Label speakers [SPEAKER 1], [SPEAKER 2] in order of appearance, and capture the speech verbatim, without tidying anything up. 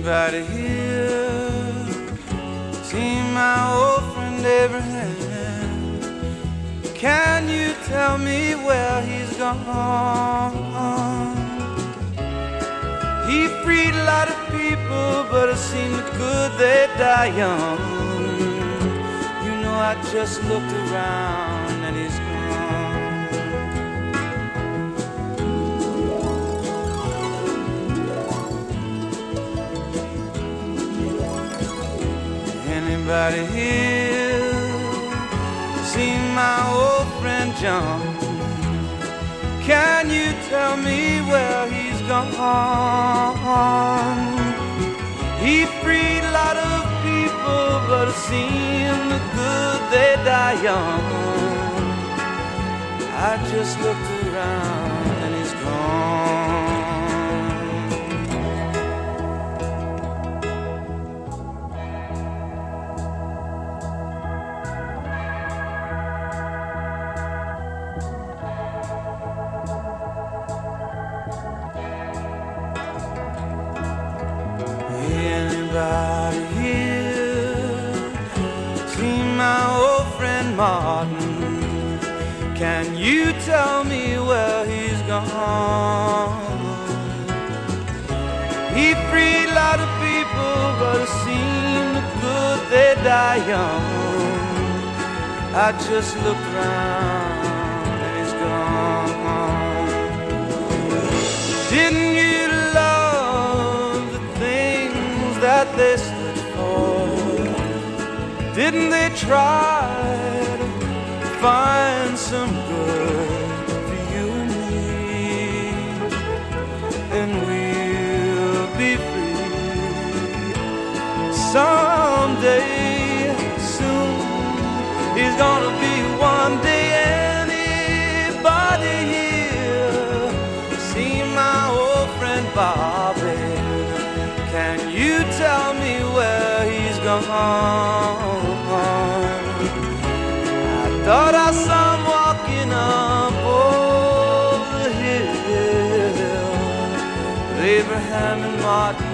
[SPEAKER 1] Anybody here seen my old friend Abraham? Can you tell me where he's gone? He freed a lot of people, but it seemed good they die young. You know, I just looked around and he's gone. Anybody here seen my old friend John? Can you tell me where he's gone? He freed a lot of people, but it seemed good they die young. I just looked around and he's gone. Anybody here seen my old friend Martin? Can you tell me where he's gone? He freed a lot of people, but it seemed good they die young. I just looked around and he's gone. Didn't you love the things that they stood for? Didn't they try to find some good for you and me? And we'll be free someday soon. He's gonna be one day. Anybody here see my old friend Bobby? Can you tell me where he's gone? I thought I saw him walking up over the hill with Abraham and Martin